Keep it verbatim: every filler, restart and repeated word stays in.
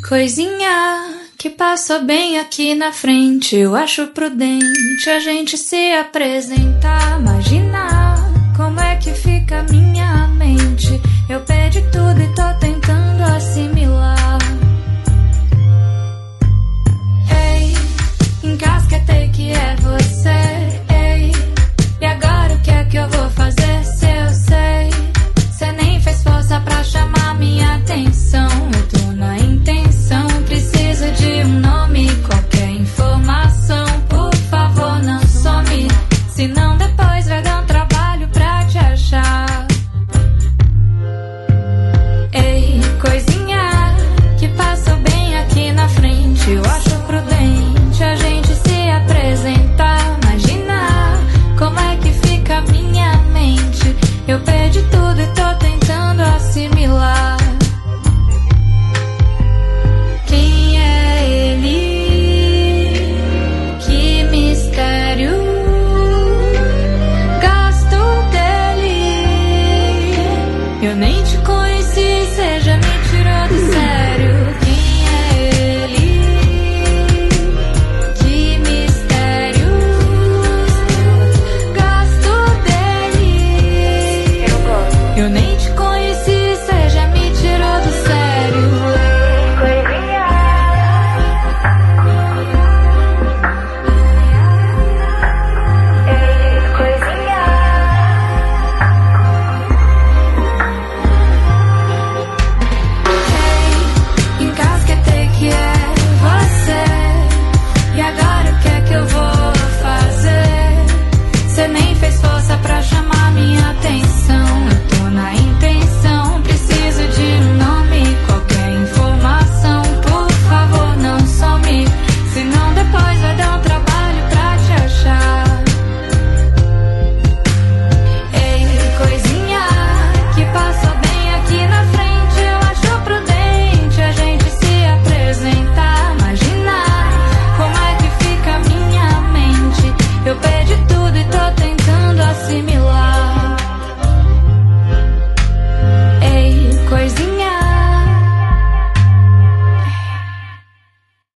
Coisinha que passou bem aqui na frente, eu acho prudente a gente se apresentar. Imaginar como é que fica minha mente. Eu perdi tudo e tô tentando assim